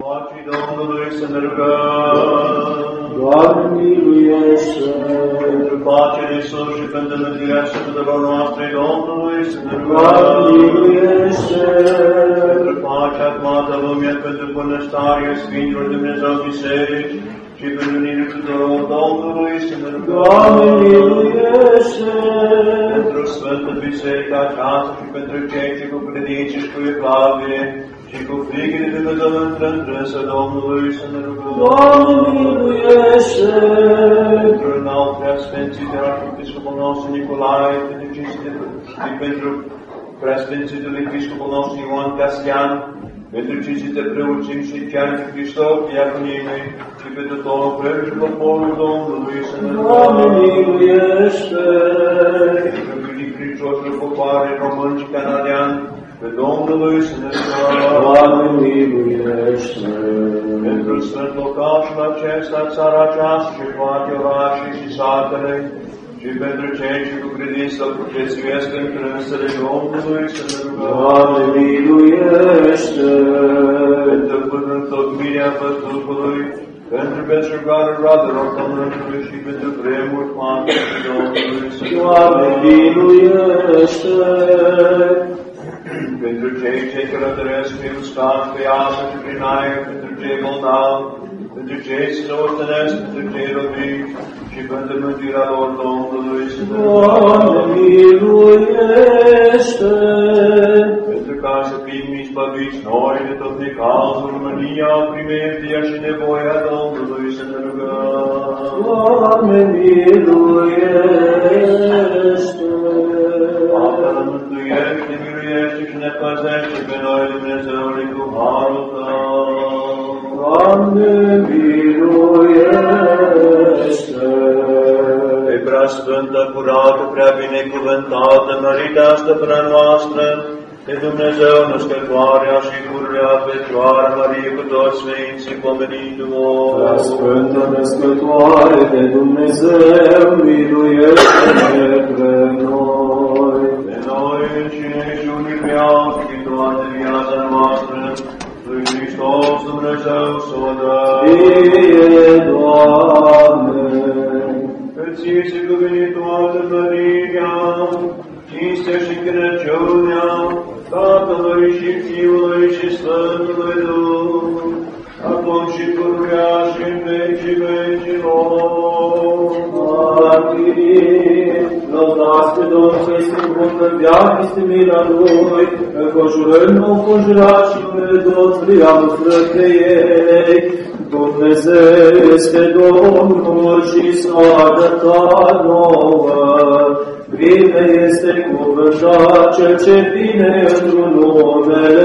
Pacii Domnului să ne rugăm. Doamne miluiește! Pentru pacea de sus și pentru mântuirea sufletelor noastre Domnului să ne rugăm. Doamne miluiește! Pentru pacea toată lumea, pentru bunăstarea Sfinților Dumnezeu Biserici și pentru unirea tuturor Domnului să ne rugăm. Doamne miluiește! Pentru Sfântă Biserică aceasta și pentru cei ce cu credință și cu evlavie și cu frică de Dumnezeu întrânsă Domnului să ne rugăm. Doamne miluiește! Pentru înaltarea Sfințitul Arhiepiscopul nostru Nicolae, pentru Preasfințitul Episcopul nostru Ioan Castian, pentru cinstite preoțim și chiar de Hristos, diaconimei, și pentru tot preotul poporul Domnului să ne rugăm. Doamne miluiește! Pentru credincioșul popoare român și canadian, pe Domnului să ne rugăm. Doamne miluiește! Pentru Sfânt locașul acesta, țara aceasta și toate orașele și satele, și pentru cei ce cu credință prețuiesc întrânsele Domnului să ne rugăm. Doamne miluiește! Pentru până-ntocmirea păstorului, pentru belșugarul roadelor Pământului și pentru vremuri fantastice Domnului să ne rugăm. Doamne miluiește! Pentru cei ce călătoresc pe uscat, pe apă și prin aer, pentru cei bolnavi, pentru cei ce se ostenesc, pentru cei robiți și pentru mântuirea lor Domnului să ne rugăm. Doamne miluiește! Pentru ca să fim izbăviți noi de tot necazul, mânia, primejdia și nevoia Domnului să ne rugăm. Doamne miluiește! Tatăl mântuiește, miluiește și ne păzește pe noi, Dumnezeule, cu harul Tău. Doamne miluiește! Pe prea sfântă, curată, prea binecuvântată, mărită stăpâna noastră, de Dumnezeu născătoarea și pururea Fecioară Marie cu toți Sfinții, pomenindu-o. Prea sfântă născătoare de Dumnezeu, miluiește-ne pe noi. Pe noi înșine și unii viață și toată viața noastră, lui Hristos Dumnezeu să o dă. Fie, Doamne! Că ție se cuvine toată mărirea, cinstea și crăciunea, Tatălui și Fiului și Sfântului Duh, acum și pururea și în vecii vecilor. Amin. Lăudați pe Domnul că este bun, că veac este mila Lui, înconjurând nu înconjurat și numele Domnului am frăte ei. Dumnezeu este Domnul și s-a arătat nouă. Bine este cuvântat cel ce vine într-un numele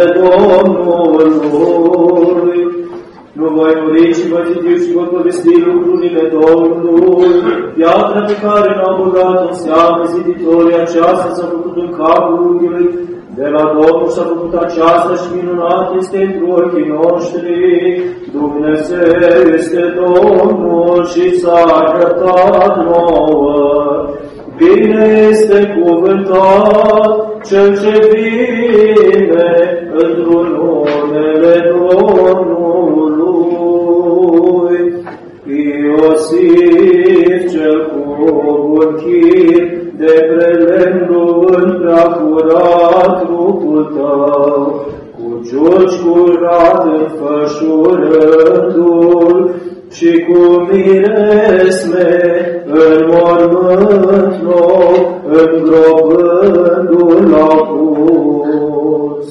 Domnului. Nu voi muri și vă citiu și vă povesti lucrurile Domnului. Piatra pe care l-au băgat în seamă ziditorii, aceasta s-a făcut în capul unghiului. De la Domnul s-a făcut aceasta și minunat este într ochii noștri. Dumnezeu este Domnul și s-a arătat nouă. Bine este cuvântat cel ce vine într-un numele Domnului. Iosif cel cu un chip de prelemn luând prea curat trupul tău, cu ciuci curat înfășurându-l și cu miresme în mormânt nou, îngropându-l la pus.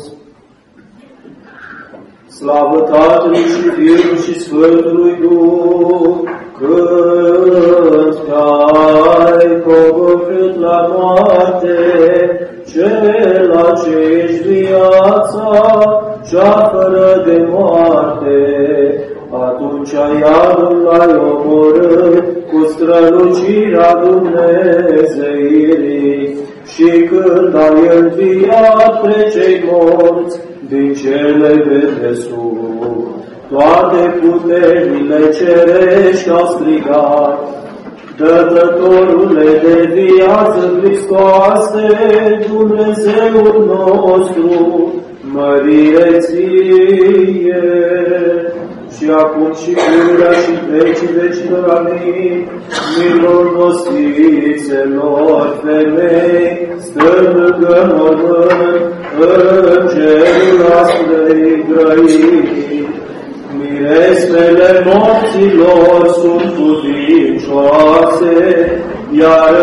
Slavă Tatălui și Fiului și Sfântului Duh, când ai coborât la moarte, cela ce-și viața, cea fără de moarte, atunci iarul l-ai omorât cu strălucirea Dumnezeirii și când ai înviat pe cei morți din cele de sus, toate puterile cerești au strigat, Dătătorule de viață Hristoase, Dumnezeul nostru, mărire ție! și acum și pururea și vecii vecilor. Amin. Milul nostițelor femei, stând lângă mormânt, îngerul asprei grăini. Miresmele morților sunt putincioase, iar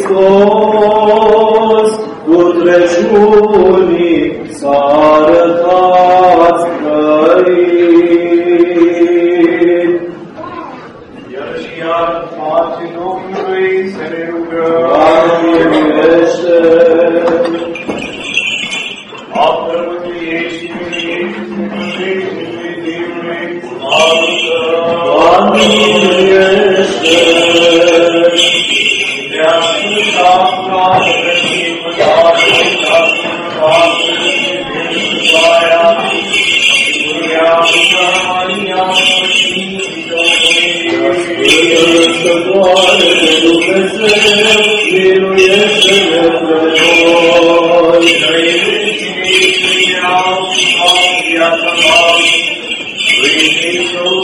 Hristos cu treciunii s-a arătat străin. Iar și iar pacea Domnului să ne rugăm. Doamne, mirește! Apără mântuiești și miluiești și mântuiești Dumnezeului, slavă! Doamne, mirește! De asculta toate răzimă, toate toate Sfântoarea, Sfântoarea, Maria, Sfântită, Sfântoare de Dumnezeu, miluiește-ne pe noi! Viața noastră, lui Iisus,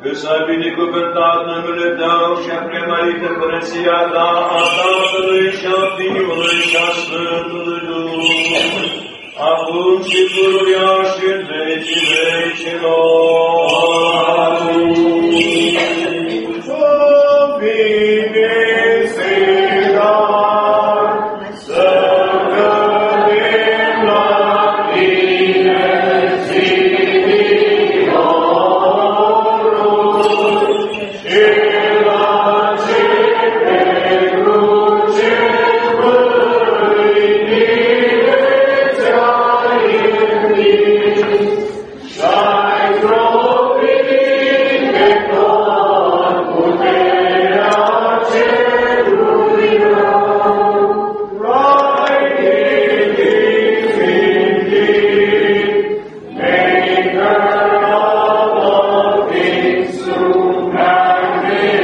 că s-a binecuvântat numele Tău și-a premărită părăția Ta, a Tatălui și a Fiului și a Sfântului Duh, acum și pururea și în vecii vecilor. Amin. Să bine se dar, să gădim la Tine zidiorul și la ce pe cruce mâinile ți-ai întins și-ai zdrobit de tot puterea cerului rău. Right in His indeed, maker of all things, through man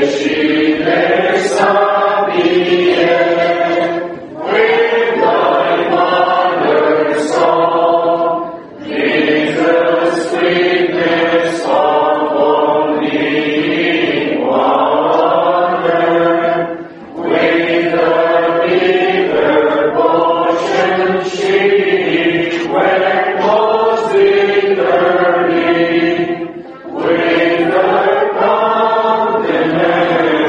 with the countenance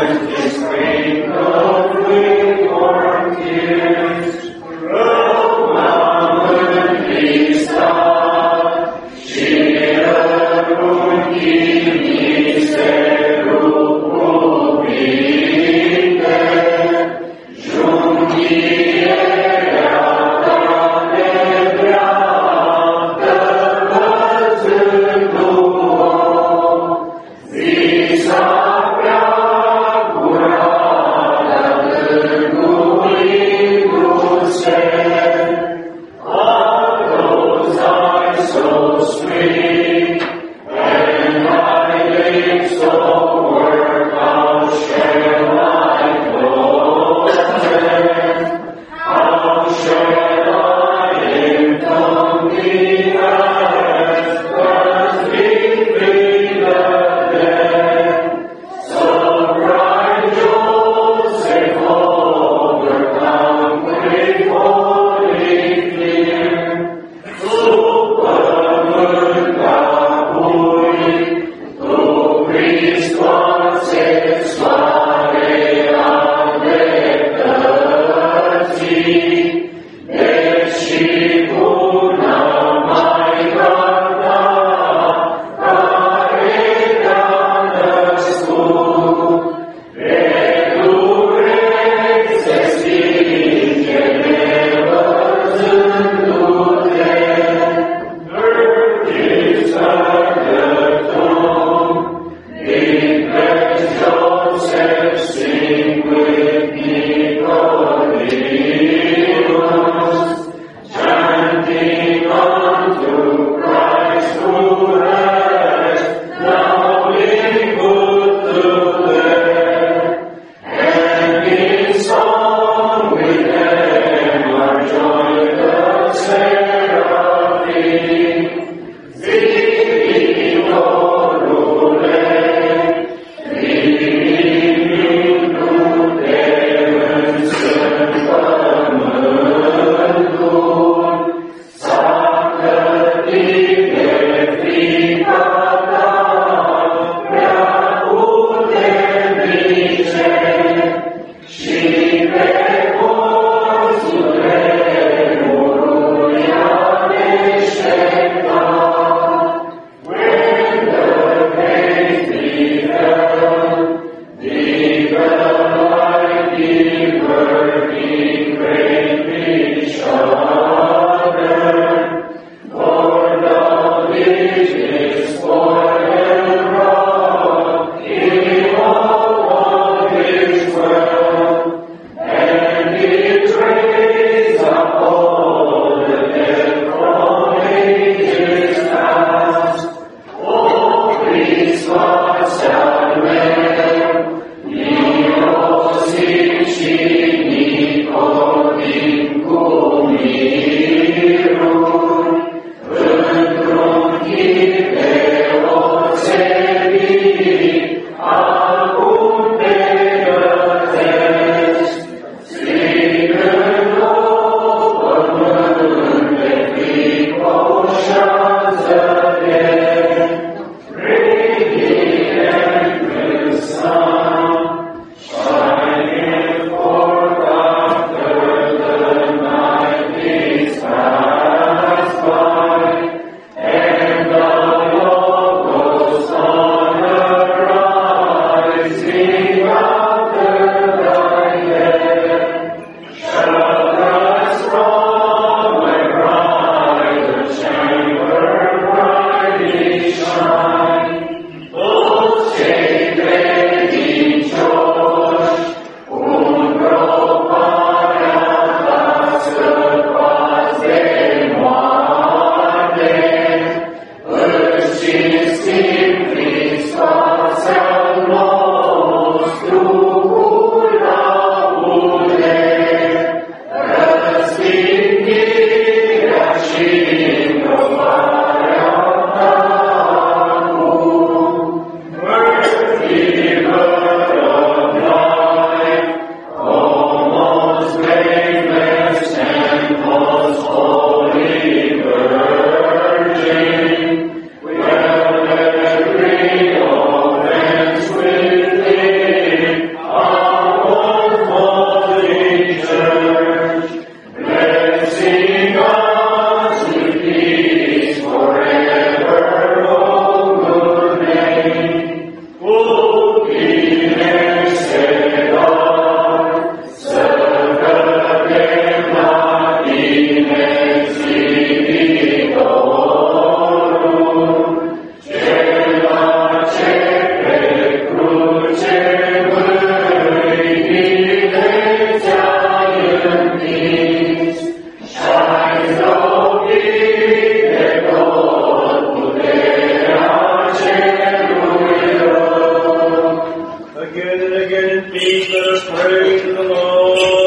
again in peace. Let us pray to the Lord.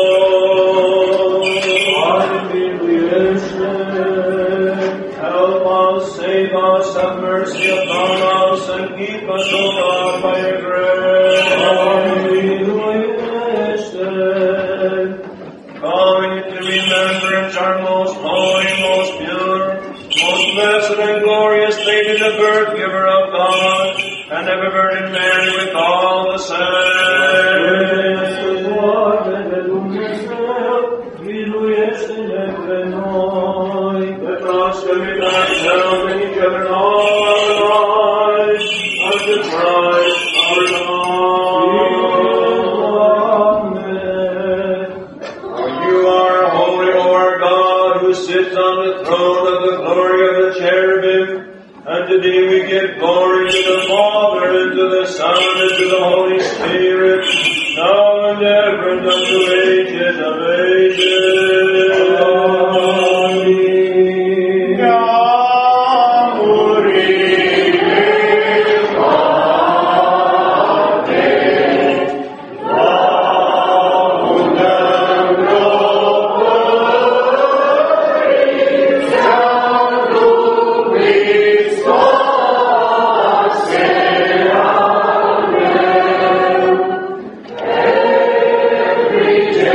Help us, save us, have mercy upon us, and keep us, O God, by your grace. Calling to remembrance our most holy, most pure, most blessed and glorious Lady, the birth giver of God, and ever Virgin Mary with all the saints. Let us commit ourselves and each other in all our lives unto Christ our Lord. For you are holy, O our God, who sits on the throne of the glory of the cherubim, and to thee we give glory to the Father, and to the Son, and to the Holy Spirit, now and ever, and unto ages of ages. Amen. Every day.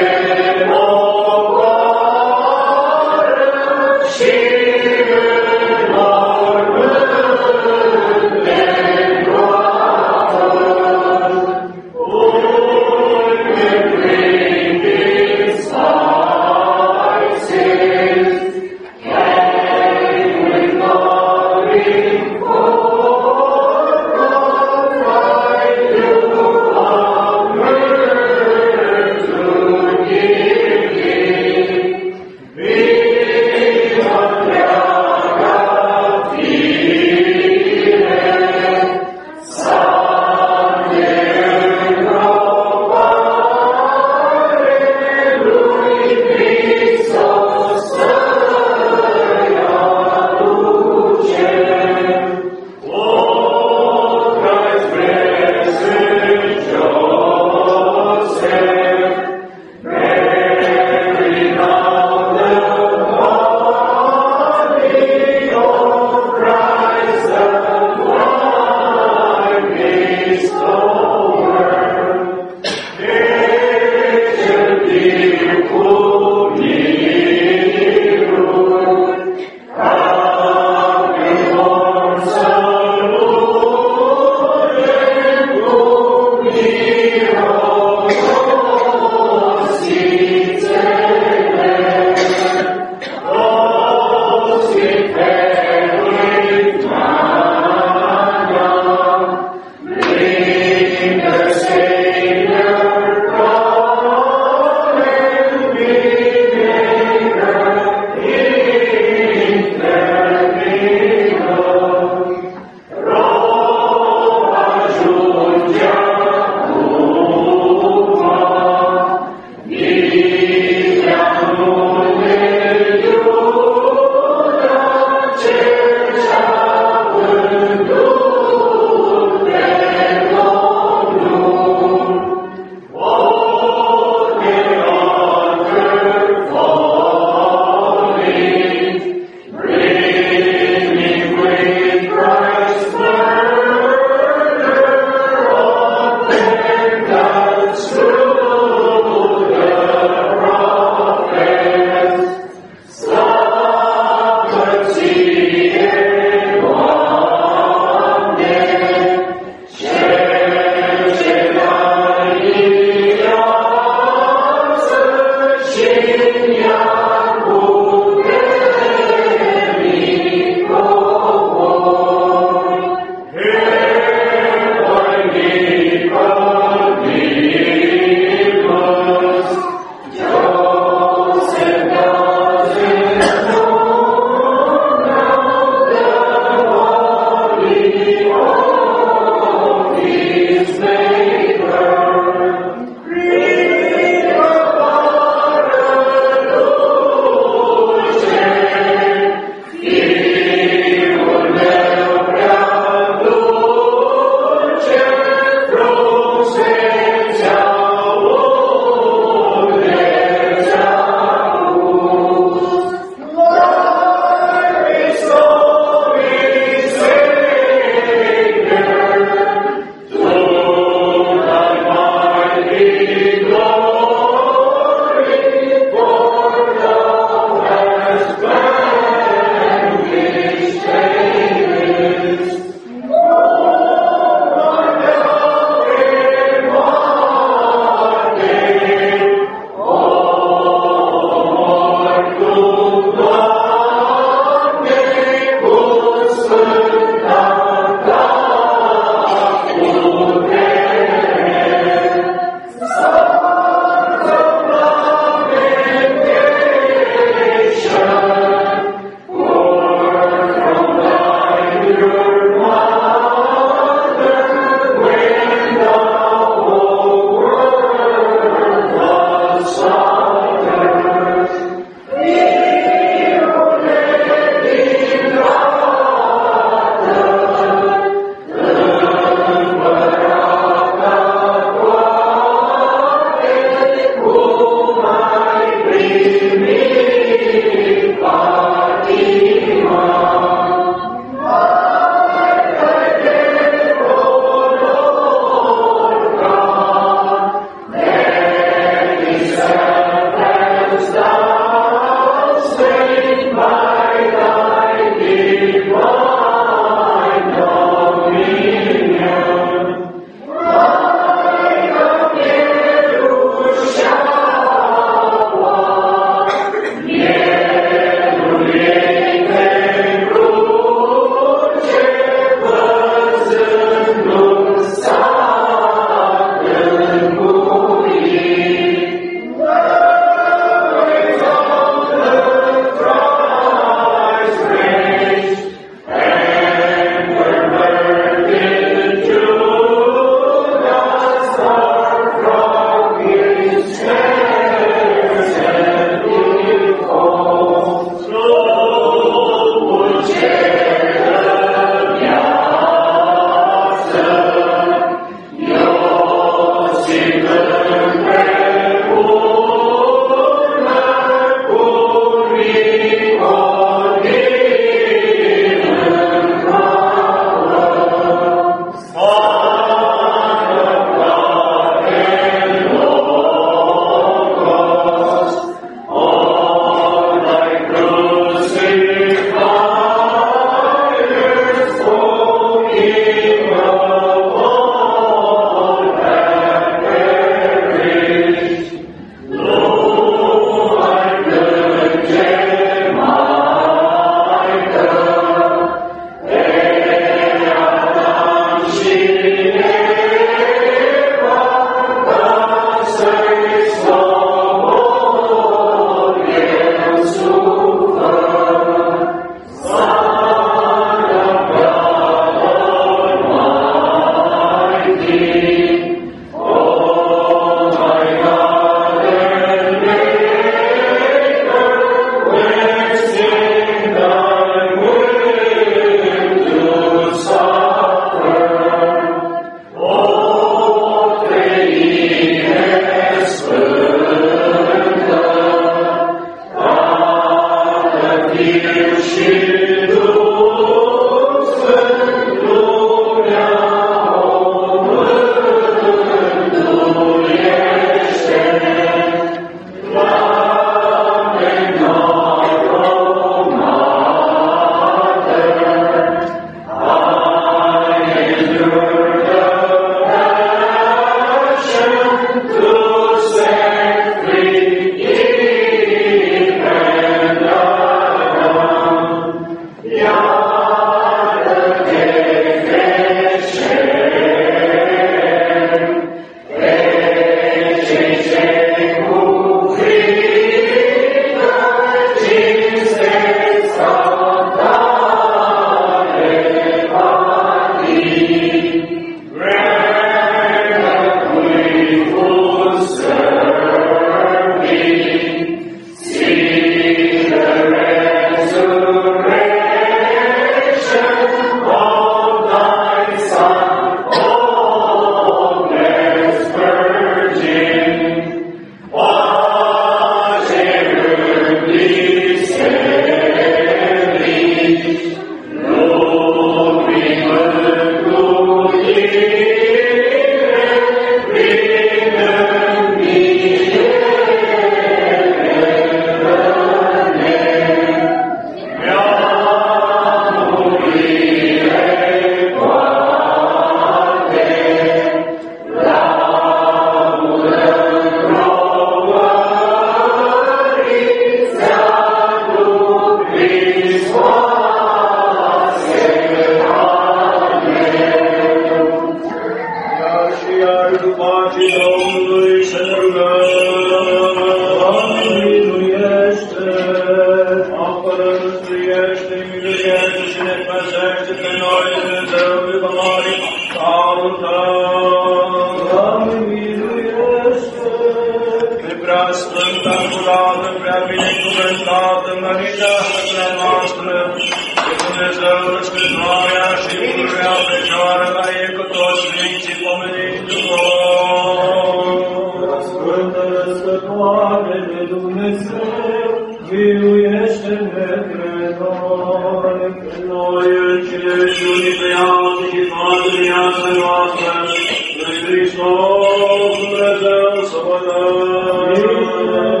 prea sfântă, curată, prea binecuvântată, măritească prea noastră, de Dumnezeu răscătoarea și pururea Fecioară la ei cu toți Sfinții pomeniți Dumnezeu. Sfântă răscătoare de Dumnezeu, miluiește-ne pe noi. Noi încerci unii pe alții și toată viața noastră, lui Hristos Dumnezeu să vă dăm.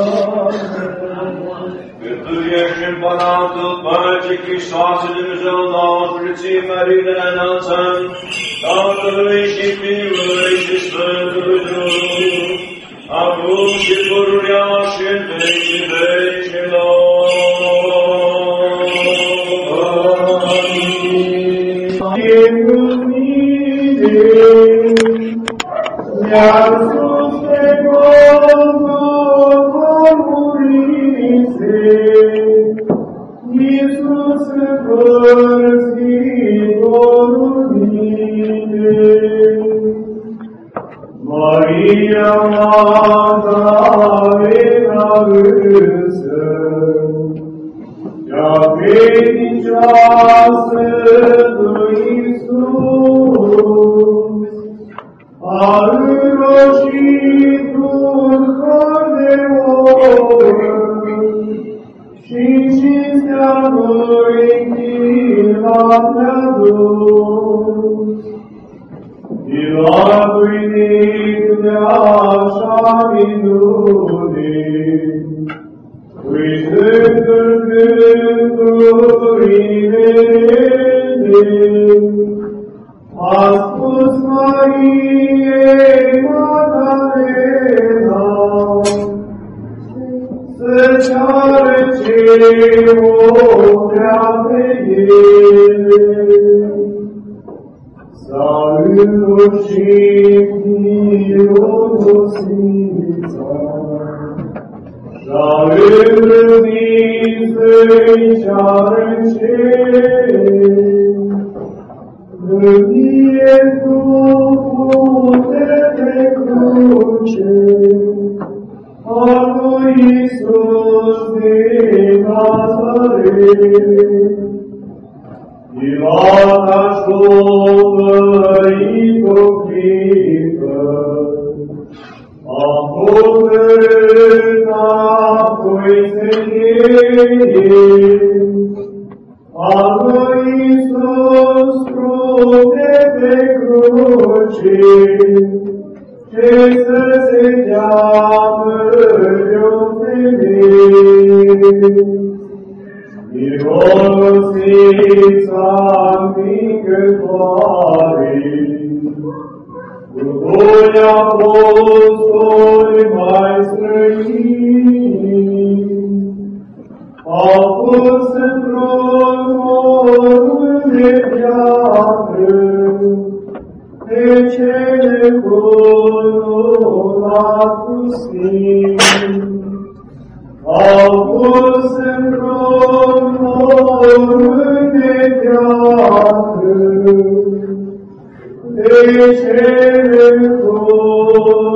Mântuiește Împăratul Păcii Hristoase Dumnezeu nostru, ție mărire înălțăm, Tatălui și Fiului și Sfântului Duh, acum și pururea și în vecii vecilor. Mi-a sus pe Golgota murise, Iisus împărțitorul mine. Maria Magdalena însă, cea credincioasă lui Iisus, a înroșit un har de oră și cinstea lui ne-a dus. Pilatului nic de așa minune, uitându-l gândurile rele, a spus Mariei Magdalena să ceară ce o vrea pe ele. S-a înroșit mironosița și-a îndrăznit să-i ceară ce Mie tu putere cruce a lui Iisus din Nazaret. Pilat aș-o ipocrită, am hotărât apoi să iei, a lui Iisus trupe pe cruce, ce să se cheamă de-o femeie. Mirosița micătoare, cu doi apostoli mai străini, au pus într-un mormânt de piatră pe cele cununat cu sfânt. Au pus într-un mormânt de piatră pe cele cununat